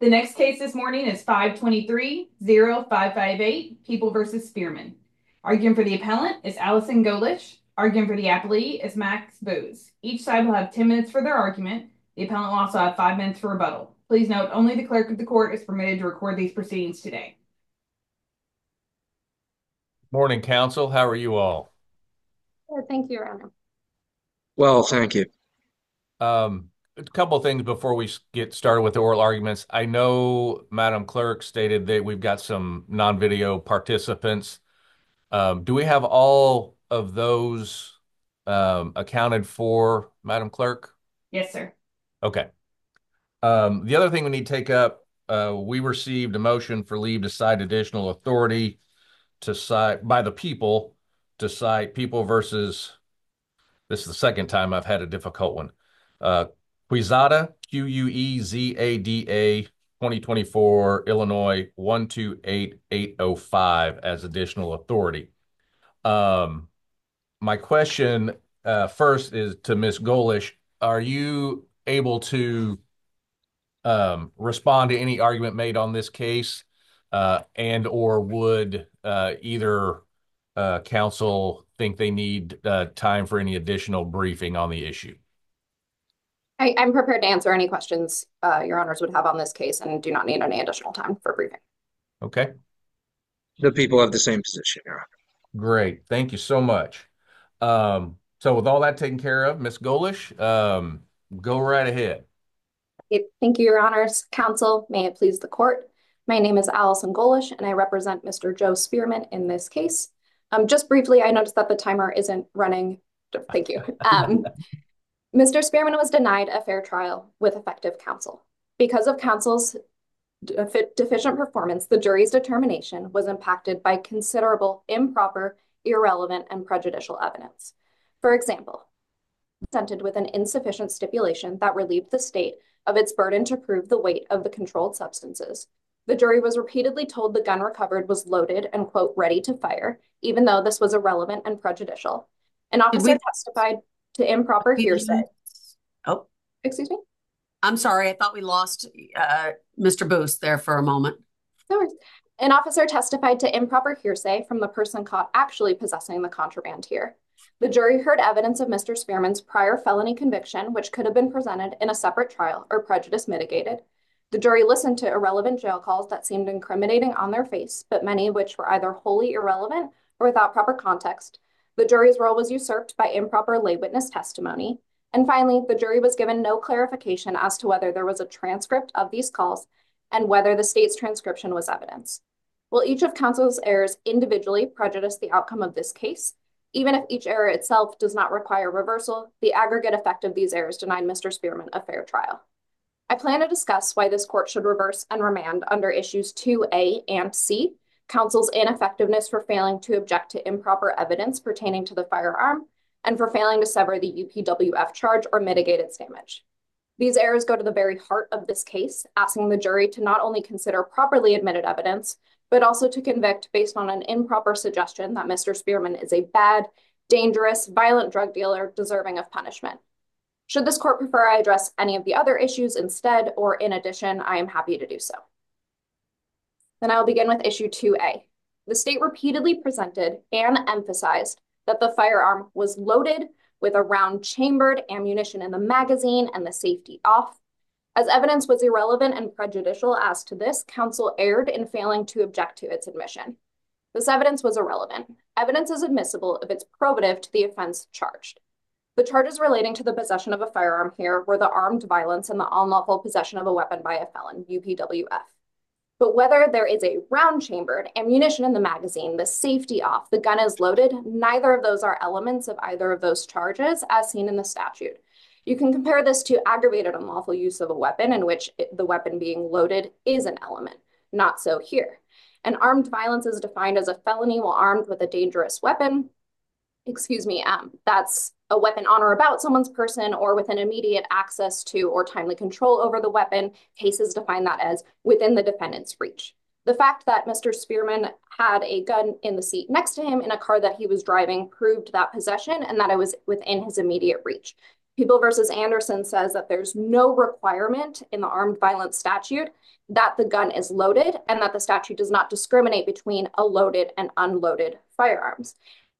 The next case this morning is 523-0558, People versus Spearman. Arguing for the appellant is Allison Golish. Arguing for the appellee is Max Booz. Each side will have 10 minutes for their argument. The appellant will also have 5 minutes for rebuttal. Please note, only the clerk of the court is permitted to record these proceedings today. Morning, counsel. How are you all? Thank you, Your Honor. Well, thank you. A couple of things before we get started with the oral arguments. I know Madam Clerk stated that we've got some non-video participants. Do we have all of those accounted for, Madam Clerk? Yes, sir. Okay. The other thing we need to take up, we received a motion for leave to cite additional authority to cite by the people to cite People versus, this is the second time I've had a difficult one. Quezada, Quezada, 2024, Illinois 128805 as additional authority. My question first is to Ms. Golish. Are you able to respond to any argument made on this case, and or would either counsel think they need time for any additional briefing on the issue? I'm prepared to answer any questions Your Honors would have on this case and do not need any additional time for briefing. Okay, The people have the same position, Your Honor. great. Thank you so much. So with all that taken care of, Ms. Golish, go right ahead. Thank you, Your Honors. Counsel, may it please the court. My name is Allison Golish, and I represent Mr. Joe Spearman in this case. Just briefly, I noticed that the timer isn't running. Thank you. Mr. Spearman was denied a fair trial with effective counsel. Because of counsel's deficient performance, the jury's determination was impacted by considerable improper, irrelevant, and prejudicial evidence. For example, presented with an insufficient stipulation that relieved the state of its burden to prove the weight of the controlled substances. The jury was repeatedly told the gun recovered was loaded and, quote, ready to fire, even though this was irrelevant and prejudicial. An officer testified to improper hearsay. Oh, Excuse me? I'm sorry. I thought we lost Mr. Booth there for a moment. No worries. An officer testified to improper hearsay from the person caught actually possessing the contraband here. The jury heard evidence of Mr. Spearman's prior felony conviction, which could have been presented in a separate trial or prejudice mitigated. The jury listened to irrelevant jail calls that seemed incriminating on their face, but many of which were either wholly irrelevant or without proper context. The jury's role was usurped by improper lay witness testimony. And finally, the jury was given no clarification as to whether there was a transcript of these calls and whether the state's transcription was evidence. While each of counsel's errors individually prejudiced the outcome of this case, even if each error itself does not require reversal, the aggregate effect of these errors denied Mr. Spearman a fair trial. I plan to discuss why this court should reverse and remand under issues 2A and C, counsel's ineffectiveness for failing to object to improper evidence pertaining to the firearm, and for failing to sever the UPWF charge or mitigate its damage. These errors go to the very heart of this case, asking the jury to not only consider properly admitted evidence, but also to convict based on an improper suggestion that Mr. Spearman is a bad, dangerous, violent drug dealer deserving of punishment. Should this court prefer I address any of the other issues instead or in addition, I am happy to do so. Then I will begin with issue 2A. The state repeatedly presented and emphasized that the firearm was loaded with a round chambered ammunition in the magazine and the safety off. As evidence was irrelevant and prejudicial as to this, counsel erred in failing to object to its admission. This evidence was irrelevant. Evidence is admissible if it's probative to the offense charged. The charges relating to the possession of a firearm here were the armed violence and the unlawful possession of a weapon by a felon, UPWF. But whether there is a round chambered ammunition in the magazine, the safety off, the gun is loaded, neither of those are elements of either of those charges as seen in the statute. You can compare this to aggravated unlawful use of a weapon in which the weapon being loaded is an element. Not so here. And armed violence is defined as a felony while armed with a dangerous weapon. That's a weapon on or about someone's person or with an immediate access to or timely control over the weapon. Cases define that as within the defendant's reach. The fact that Mr. Spearman had a gun in the seat next to him in a car that he was driving proved that possession and that it was within his immediate reach. People versus Anderson says that there's no requirement in the armed violence statute that the gun is loaded and that the statute does not discriminate between a loaded and unloaded firearms.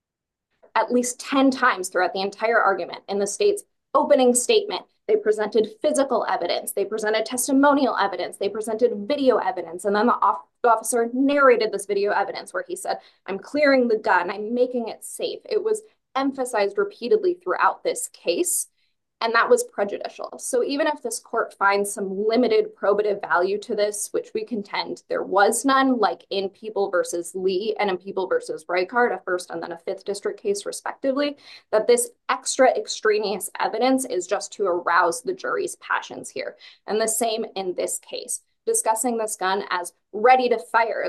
At least 10 times throughout the entire argument in the state's opening statement, they presented physical evidence, they presented testimonial evidence, they presented video evidence, and then the officer narrated this video evidence where he said, I'm clearing the gun, I'm making it safe. It was emphasized repeatedly throughout this case, and that was prejudicial. So even if this court finds some limited probative value to this, which we contend there was none, like in People versus Lee and in People versus Reichard, a first and then a fifth district case respectively, that this extra extraneous evidence is just to arouse the jury's passions here. And the same in this case. Discussing this gun as ready to fire,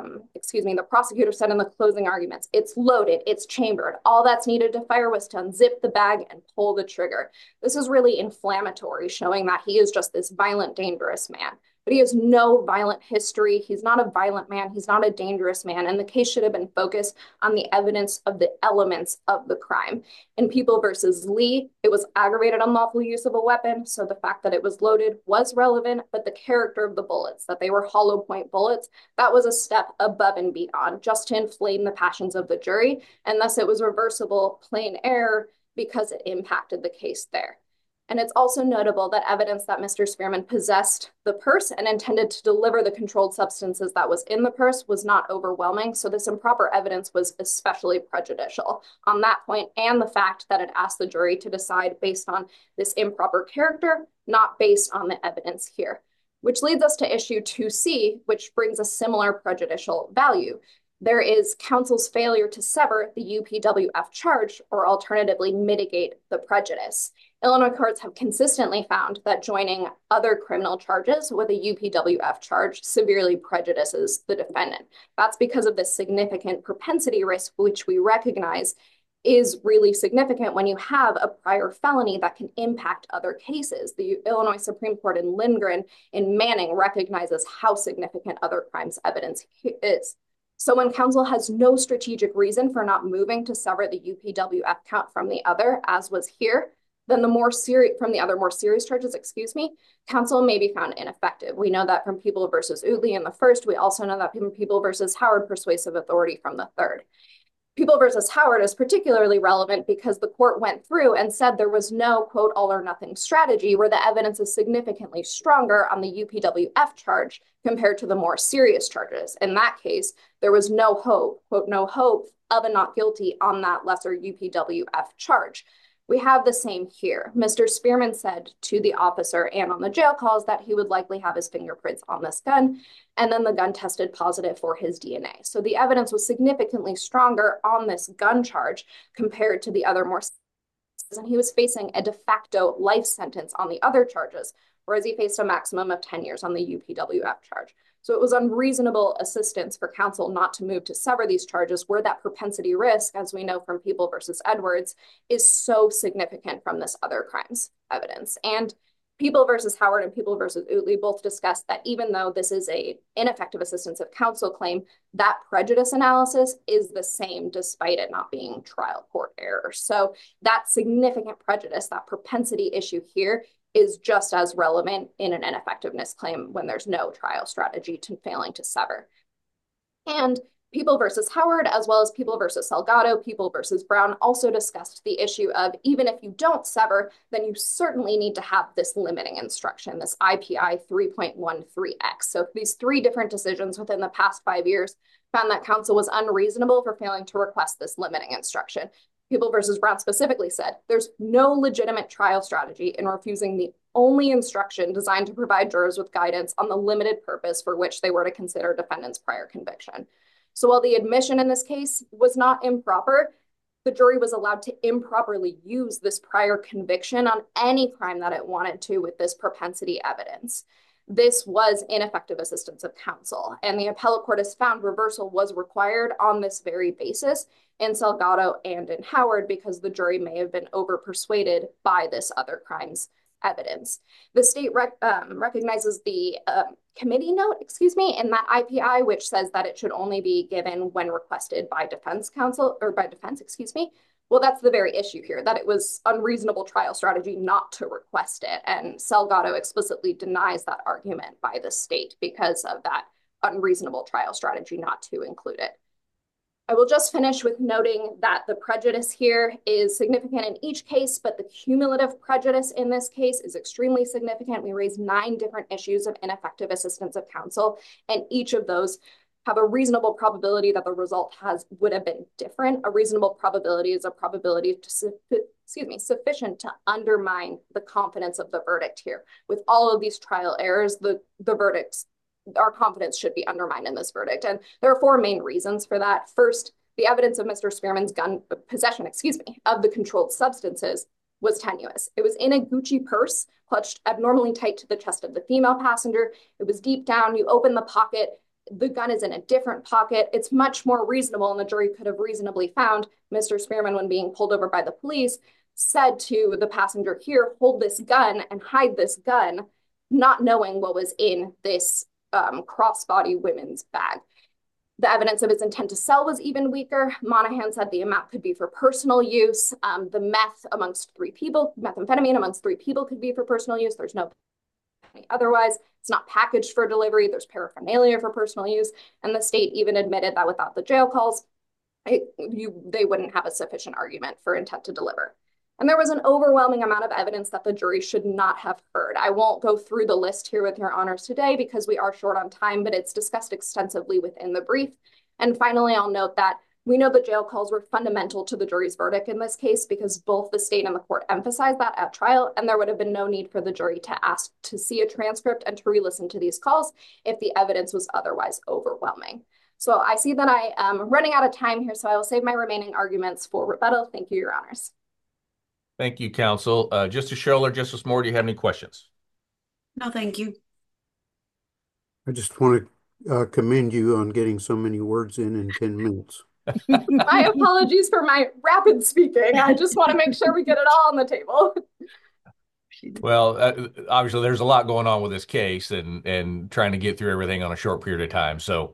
the prosecutor said in the closing arguments, it's loaded, it's chambered. All that's needed to fire was to unzip the bag and pull the trigger. This is really inflammatory, showing that he is just this violent, dangerous man. But he has no violent history. He's not a violent man. He's not a dangerous man. And the case should have been focused on the evidence of the elements of the crime. In People versus Lee, it was aggravated unlawful use of a weapon. So the fact that it was loaded was relevant, but the character of the bullets, that they were hollow point bullets, that was a step above and beyond, just to inflame the passions of the jury. And thus it was reversible plain error because it impacted the case there. And it's also notable that evidence that Mr. Spearman possessed the purse and intended to deliver the controlled substances that was in the purse was not overwhelming. So this improper evidence was especially prejudicial on that point, and the fact that it asked the jury to decide based on this improper character, not based on the evidence here. Which leads us to issue 2C, which brings a similar prejudicial value. There is counsel's failure to sever the UPWF charge or alternatively mitigate the prejudice. Illinois courts have consistently found that joining other criminal charges with a UPWF charge severely prejudices the defendant. That's because of the significant propensity risk, which we recognize is really significant when you have a prior felony that can impact other cases. The Illinois Supreme Court in Lindgren in Manning recognizes how significant other crimes evidence is. So when counsel has no strategic reason for not moving to sever the UPWF count from the other, as was here, then from the other more serious charges, counsel may be found ineffective. We know that from People versus Utley in the first. We also know that from People versus Howard, persuasive authority from the third. People versus Howard is particularly relevant because the court went through and said there was no, quote, all or nothing strategy where the evidence is significantly stronger on the UPWF charge compared to the more serious charges. In that case, there was no hope, quote, no hope of a not guilty on that lesser UPWF charge. We have the same here. Mr. Spearman said to the officer and on the jail calls that he would likely have his fingerprints on this gun, and then the gun tested positive for his DNA. So the evidence was significantly stronger on this gun charge compared to the other more, and he was facing a de facto life sentence on the other charges, whereas he faced a maximum of 10 years on the UPWF charge. So it was unreasonable assistance for counsel not to move to sever these charges where that propensity risk, as we know from People versus Edwards, is so significant from this other crimes evidence. And People versus Howard and People versus Utley both discussed that even though this is a ineffective assistance of counsel claim, that prejudice analysis is the same despite it not being trial court error. So that significant prejudice, that propensity issue here, is just as relevant in an ineffectiveness claim when there's no trial strategy to failing to sever. And People versus Howard, as well as People versus Salgado, People versus Brown, also discussed the issue of even if you don't sever, then you certainly need to have this limiting instruction, this IPI 3.13x. So these three different decisions within the past 5 years found that counsel was unreasonable for failing to request this limiting instruction. People versus Brown specifically said there's no legitimate trial strategy in refusing the only instruction designed to provide jurors with guidance on the limited purpose for which they were to consider defendant's prior conviction. So while the admission in this case was not improper, the jury was allowed to improperly use this prior conviction on any crime that it wanted to with this propensity evidence. This was ineffective assistance of counsel, and the appellate court has found reversal was required on this very basis in Salgado and in Howard because the jury may have been overpersuaded by this other crimes evidence. The state recognizes the committee note, in that IPI, which says that it should only be given when requested by defense counsel or by defense, Well, that's the very issue here, that it was unreasonable trial strategy not to request it. And Salgado explicitly denies that argument by the state because of that unreasonable trial strategy not to include it. I will just finish with noting that the prejudice here is significant in each case, but the cumulative prejudice in this case is extremely significant. We raised 9 different issues of ineffective assistance of counsel, and each of those have a reasonable probability that the result would have been different. A reasonable probability is a probability sufficient to undermine the confidence of the verdict here. With all of these trial errors, the verdicts, our confidence should be undermined in this verdict. And there are 4 main reasons for that. First, the evidence of Mr. Spearman's possession of the controlled substances was tenuous. It was in a Gucci purse, clutched abnormally tight to the chest of the female passenger. It was deep down. You open the pocket, the gun is in a different pocket. It's much more reasonable, and the jury could have reasonably found Mr. Spearman, when being pulled over by the police, said to the passenger, here, hold this gun and hide this gun, not knowing what was in this crossbody women's bag. The evidence of his intent to sell was even weaker. Monahan said the amount could be for personal use. The methamphetamine amongst 3 people could be for personal use. There's no otherwise. It's not packaged for delivery. There's paraphernalia for personal use. And the state even admitted that without the jail calls, they wouldn't have a sufficient argument for intent to deliver. And there was an overwhelming amount of evidence that the jury should not have heard. I won't go through the list here with your honors today because we are short on time, but it's discussed extensively within the brief. And finally, I'll note that we know the jail calls were fundamental to the jury's verdict in this case because both the state and the court emphasized that at trial, and there would have been no need for the jury to ask to see a transcript and to re-listen to these calls if the evidence was otherwise overwhelming. So I see that I am running out of time here, so I will save my remaining arguments for rebuttal. Thank you, your honors. Thank you, counsel. Justice Scholar, Justice Moore, do you have any questions? No, thank you. I just want to commend you on getting so many words in 10 minutes. My apologies for my rapid speaking. I just want to make sure we get it all on the table. Well, obviously, there's a lot going on with this case and trying to get through everything on a short period of time. So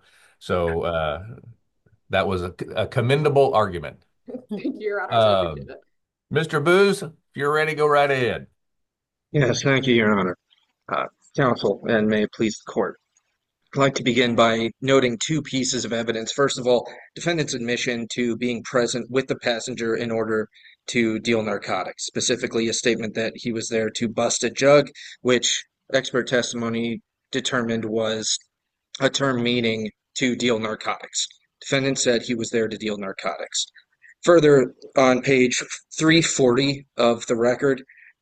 that was a commendable argument. Thank you, your honors. I appreciate it. Mr. Booz, if you're ready, go right ahead. Yes, thank you, Your Honor. Counsel, and may it please the court. I'd like to begin by noting 2 pieces of evidence. First of all, defendant's admission to being present with the passenger in order to deal narcotics, specifically a statement that he was there to bust a jug, which expert testimony determined was a term meaning to deal narcotics. Defendant said he was there to deal narcotics. Further, on page 340 of the record,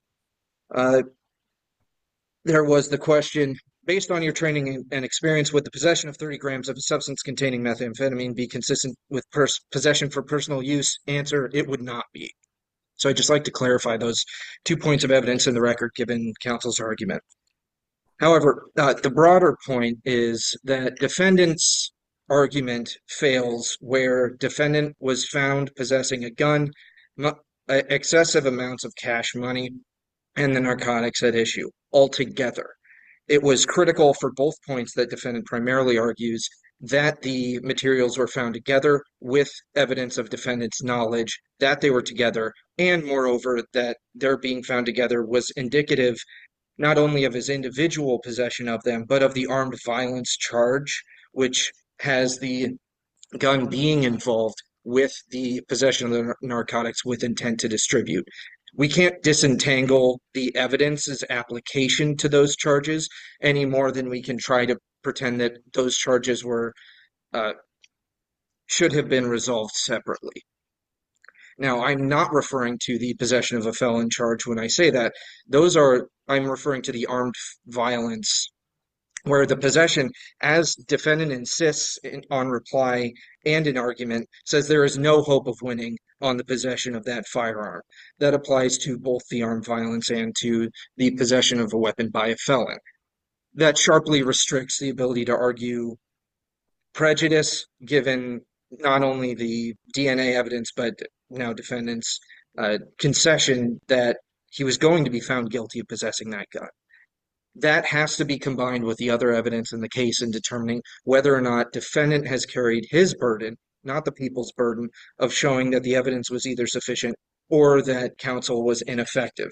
there was the question, based on your training and experience, would the possession of 30 grams of a substance containing methamphetamine be consistent with possession for personal use? Answer, it would not be. So I'd just like to clarify those 2 points of evidence in the record given counsel's argument. However, the broader point is that defendant's argument fails where defendant was found possessing a gun, excessive amounts of cash money, and the narcotics at issue altogether. It was critical for both points that defendant primarily argues that the materials were found together with evidence of defendant's knowledge that they were together, and moreover, that their being found together was indicative not only of his individual possession of them, but of the armed violence charge, which has the gun being involved with the possession of the narcotics with intent to distribute. We can't disentangle the evidence's application to those charges any more than we can try to pretend that those charges were should have been resolved separately. Now, I'm not referring to the possession of a felon charge when I say that. I'm referring to the armed violence, where the possession, as defendant insists on reply and in argument, says there is no hope of winning on the possession of that firearm. That applies to both the armed violence and to the possession of a weapon by a felon. That sharply restricts the ability to argue prejudice, given not only the DNA evidence, but now defendant's concession that he was going to be found guilty of possessing that gun. That has to be combined with the other evidence in the case in determining whether or not defendant has carried his burden not the people's burden, of showing that the evidence was either sufficient or that counsel was ineffective.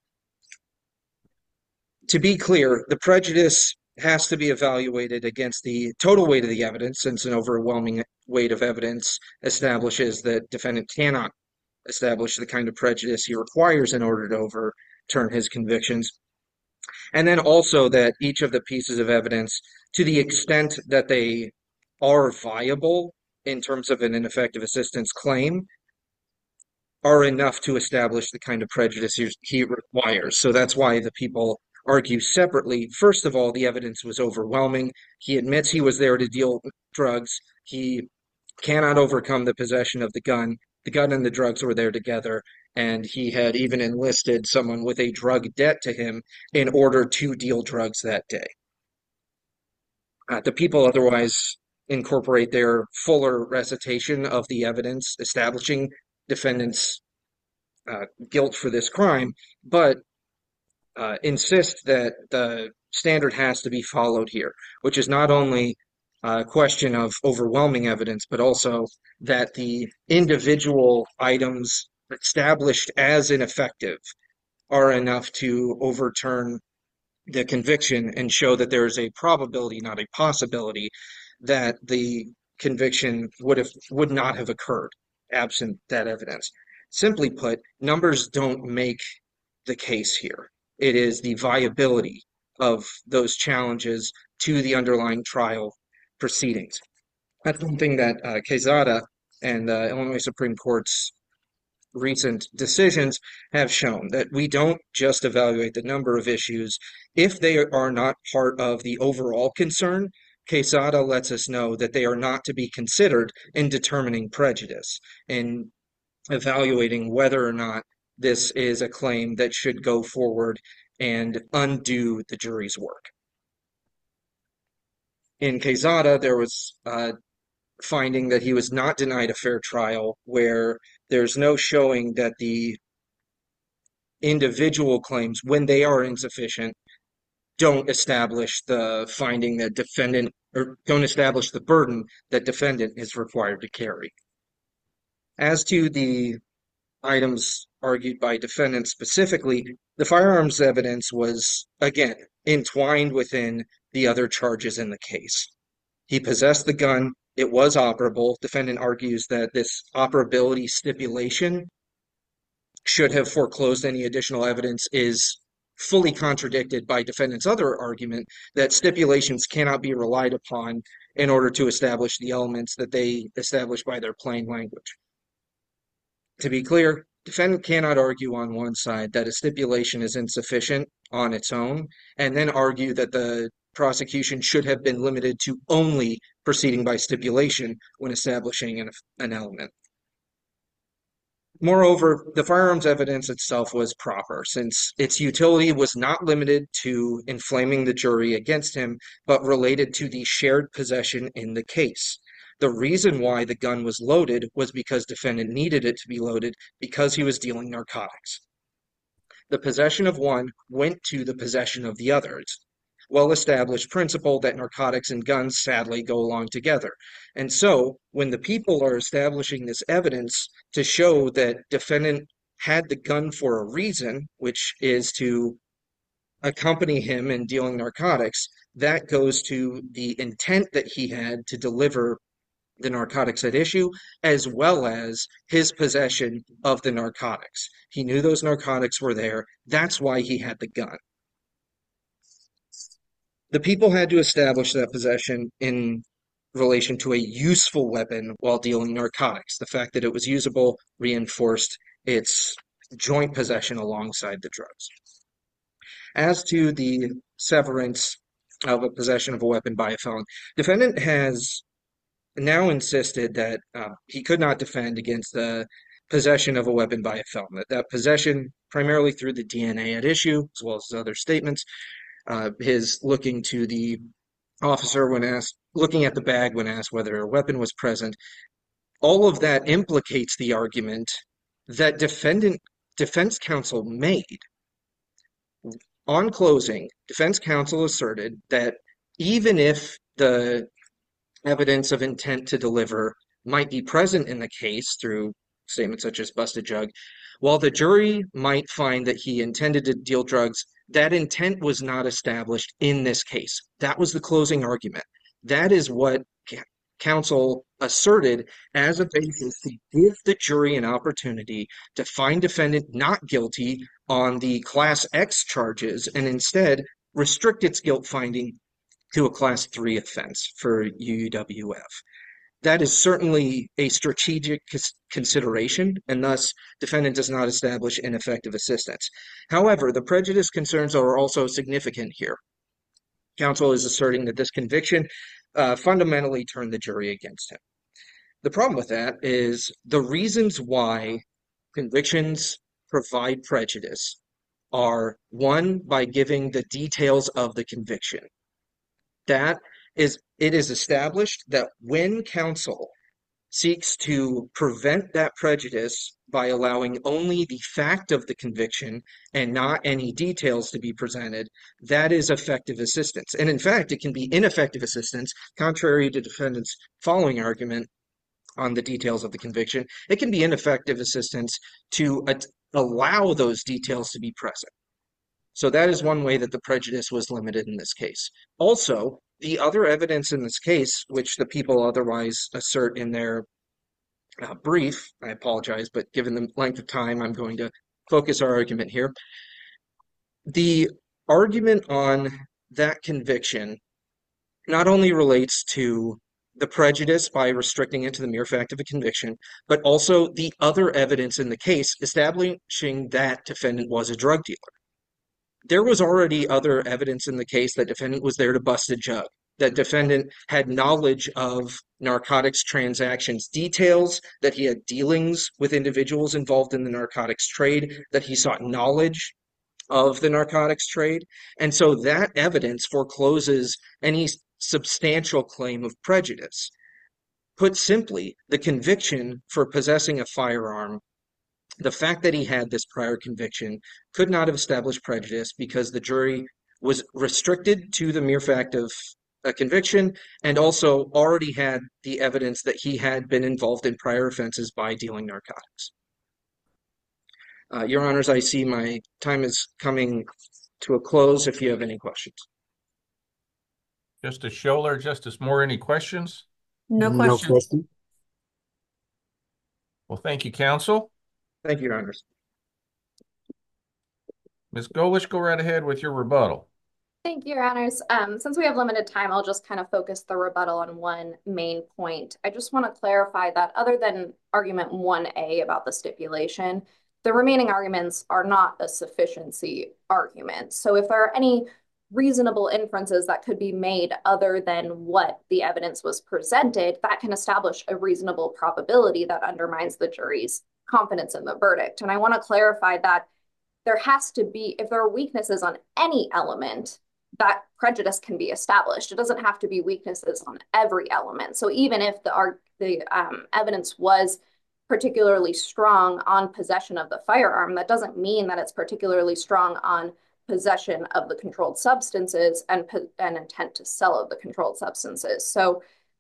To be clear, the prejudice has to be evaluated against the total weight of the evidence, since an overwhelming weight of evidence establishes that defendant cannot establish the kind of prejudice he requires in order to overturn his convictions. And then also that each of the pieces of evidence, to the extent that they are viable in terms of an ineffective assistance claim, are enough to establish the kind of prejudice he requires. So that's why the people argue separately. First of all, the evidence was overwhelming. He admits he was there to deal drugs. He cannot overcome the possession of the gun. The gun and the drugs were there together, and he had even enlisted someone with a drug debt to him in order to deal drugs that day. The people otherwise incorporate their fuller recitation of the evidence establishing defendant's guilt for this crime, but insist that the standard has to be followed here, which is not only a question of overwhelming evidence, but also that the individual items established as ineffective are enough to overturn the conviction and show that there is a probability, not a possibility, that the conviction would not have occurred absent that evidence. Simply put, numbers don't make the case here. It is the viability of those challenges to the underlying trial proceedings. That's one thing that Quezada and the Illinois Supreme Court's recent decisions have shown, that we don't just evaluate the number of issues if they are not part of the overall concern. Quezada lets us know that they are not to be considered in determining prejudice, in evaluating whether or not this is a claim that should go forward and undo the jury's work. In Quezada, there was finding that he was not denied a fair trial, where there's no showing that the individual claims, when they are insufficient, don't establish the finding that defendant, or don't establish the burden that defendant is required to carry. As to the items argued by defendants specifically, the firearms evidence was, again, entwined within the other charges in the case. He possessed the gun. It was operable. Defendant argues that this operability stipulation should have foreclosed any additional evidence is fully contradicted by defendant's other argument that stipulations cannot be relied upon in order to establish the elements that they establish by their plain language. To be clear, defendant cannot argue on one side that a stipulation is insufficient on its own and then argue that the prosecution should have been limited to only proceeding by stipulation when establishing an element. Moreover, the firearms evidence itself was proper, since its utility was not limited to inflaming the jury against him, but related to the shared possession in the case. The reason why the gun was loaded was because defendant needed it to be loaded because he was dealing narcotics. The possession of one went to the possession of the other. It's well-established principle that narcotics and guns sadly go along together. And so when the people are establishing this evidence to show that defendant had the gun for a reason, which is to accompany him in dealing narcotics, that goes to the intent that he had to deliver the narcotics at issue, as well as his possession of the narcotics. He knew those narcotics were there. That's why he had the gun. The people had to establish that possession in relation to a useful weapon while dealing narcotics. The fact that it was usable reinforced its joint possession alongside the drugs. As to the severance of a possession of a weapon by a felon, defendant has now insisted that he could not defend against the possession of a weapon by a felon. That possession, primarily through the DNA at issue, as well as other statements, his looking to the officer when asked, looking at the bag when asked whether a weapon was present, all of that implicates the argument that defense counsel made. On closing, defense counsel asserted that even if the evidence of intent to deliver might be present in the case through statements such as busted jug, while the jury might find that he intended to deal drugs, that intent was not established in this case. That was the closing argument. That is what counsel asserted as a basis to give the jury an opportunity to find defendant not guilty on the Class X charges and instead restrict its guilt finding to a Class 3 offense for UUWF. That is certainly a strategic consideration, and thus defendant does not establish ineffective assistance. However, the prejudice concerns are also significant here. Counsel is asserting that this conviction fundamentally turned the jury against him. The problem with that is the reasons why convictions provide prejudice are, one, by giving the details of the conviction. It is established that when counsel seeks to prevent that prejudice by allowing only the fact of the conviction and not any details to be presented, that is effective assistance. And in fact, it can be ineffective assistance, contrary to defendant's following argument on the details of the conviction. It can be ineffective assistance to allow those details to be present. So that is one way that the prejudice was limited in this case. Also, the other evidence in this case, which the people otherwise assert in their brief, I apologize, but given the length of time, I'm going to focus our argument here. The argument on that conviction not only relates to the prejudice by restricting it to the mere fact of a conviction, but also the other evidence in the case establishing that defendant was a drug dealer. There was already other evidence in the case that defendant was there to bust a jug, that defendant had knowledge of narcotics transactions details, that he had dealings with individuals involved in the narcotics trade, that he sought knowledge of the narcotics trade. And so that evidence forecloses any substantial claim of prejudice. Put simply, the conviction for possessing a firearm, the fact that he had this prior conviction, could not have established prejudice because the jury was restricted to the mere fact of a conviction and also already had the evidence that he had been involved in prior offenses by dealing narcotics. Your Honors, I see my time is coming to a close if you have any questions. Justice Scholar, Justice Moore, any questions? No No questions. question. Well, thank you, counsel. Thank you, Your Honors. Ms. Golish, go right ahead with your rebuttal. Thank you, Your Honors. Since we have limited time, I'll just kind of focus the rebuttal on one main point. I just want to clarify that other than argument 1A about the stipulation, the remaining arguments are not a sufficiency argument. So if there are any reasonable inferences that could be made other than what the evidence was presented, that can establish a reasonable probability that undermines the jury's confidence in the verdict. And I want to clarify that there has to be, if there are weaknesses on any element, that prejudice can be established. It doesn't have to be weaknesses on every element. So even if the evidence was particularly strong on possession of the firearm, that doesn't mean that it's particularly strong on possession of the controlled substances and intent to sell of the controlled substances. So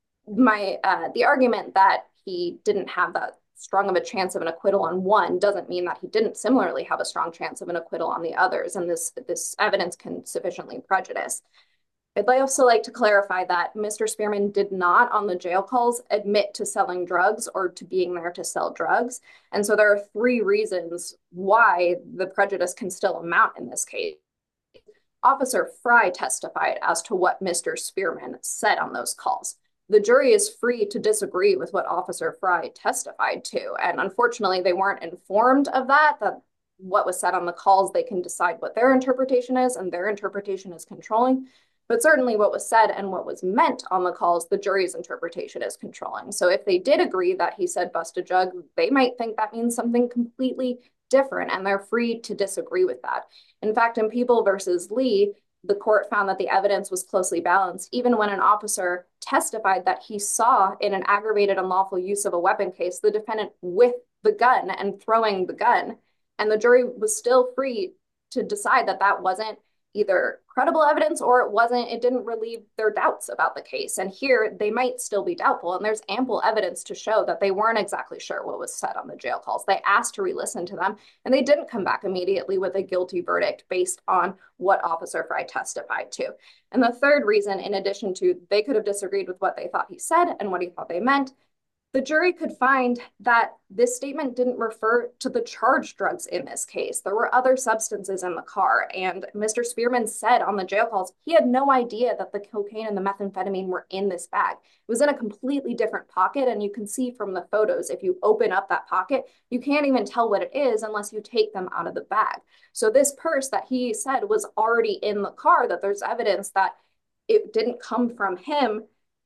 the argument that he didn't have that strong of a chance of an acquittal on one doesn't mean that he didn't similarly have a strong chance of an acquittal on the others, and this evidence can sufficiently prejudice. I'd also like to clarify that Mr. Spearman did not, on the jail calls, admit to selling drugs or to being there to sell drugs. And so there are 3 reasons why the prejudice can still amount in this case. Officer Fry testified as to what Mr. Spearman said on those calls. The jury is free to disagree with what Officer Fry testified to. And unfortunately, they weren't informed of that what was said on the calls, they can decide what their interpretation is, and their interpretation is controlling. But certainly what was said and what was meant on the calls, the jury's interpretation is controlling. So if they did agree that he said bust a jug, they might think that means something completely different, and they're free to disagree with that. In fact, in People versus Lee, the court found that the evidence was closely balanced, even when an officer testified that he saw in an aggravated unlawful use of a weapon case, the defendant with the gun and throwing the gun. And the jury was still free to decide that that wasn't either credible evidence or it didn't relieve their doubts about the case. And here they might still be doubtful. And there's ample evidence to show that they weren't exactly sure what was said on the jail calls. They asked to re-listen to them, and they didn't come back immediately with a guilty verdict based on what Officer Fry testified to. And the third reason, in addition to they could have disagreed with what they thought he said and what he thought they meant, the jury could find that this statement didn't refer to the charged drugs in this case. There were other substances in the car, and Mr. Spearman said on the jail calls he had no idea that the cocaine and the methamphetamine were in this bag. It was in a completely different pocket, and you can see from the photos, if you open up that pocket, you can't even tell what it is unless you take them out of the bag. So this purse that he said was already in the car, that there's evidence that it didn't come from him,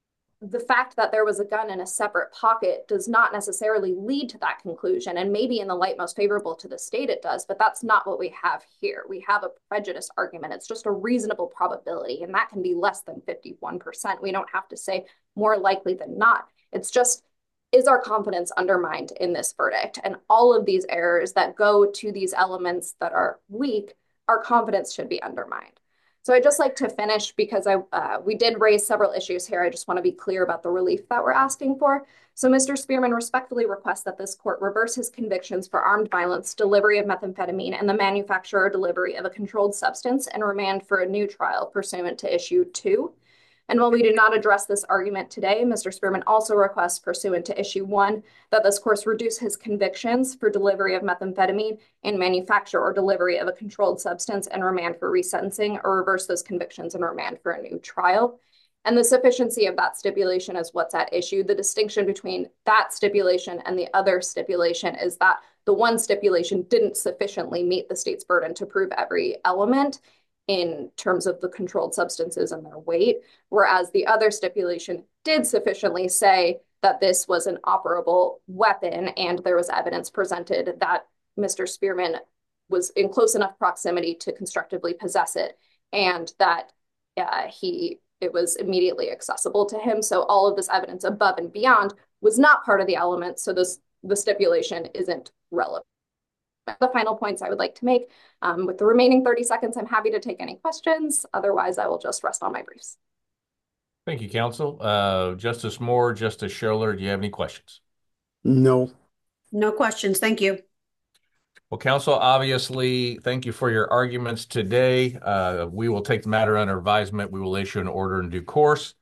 the fact that there was a gun in a separate pocket does not necessarily lead to that conclusion. And maybe in the light most favorable to the state it does, but that's not what we have here. We have a prejudice argument. It's just a reasonable probability, and that can be less than 51%. We don't have to say more likely than not. It's just, is our confidence undermined in this verdict? And all of these errors that go to these elements that are weak, our confidence should be undermined. So I'd just like to finish because we did raise several issues here. I just want to be clear about the relief that we're asking for. So Mr. Spearman respectfully requests that this court reverse his convictions for armed violence, delivery of methamphetamine, and the manufacture or delivery of a controlled substance, and remand for a new trial pursuant to issue 2. And while we do not address this argument today, Mr. Spearman also requests pursuant to issue 1 that this court reduce his convictions for delivery of methamphetamine and manufacture or delivery of a controlled substance and remand for resentencing, or reverse those convictions and remand for a new trial. And the sufficiency of that stipulation is what's at issue. The distinction between that stipulation and the other stipulation is that the one stipulation didn't sufficiently meet the state's burden to prove every element in terms of the controlled substances and their weight, whereas the other stipulation did sufficiently say that this was an operable weapon and there was evidence presented that Mr. Spearman was in close enough proximity to constructively possess it and that it was immediately accessible to him. So all of this evidence above and beyond was not part of the element, so the stipulation isn't relevant. The final points I would like to make. With the remaining 30 seconds, I'm happy to take any questions. Otherwise, I will just rest on my briefs. Thank you, counsel. Justice Moore, Justice Scholar, do you have any questions? No. No questions. Thank you. Well, counsel, obviously, thank you for your arguments today. We will take the matter under advisement. We will issue an order in due course.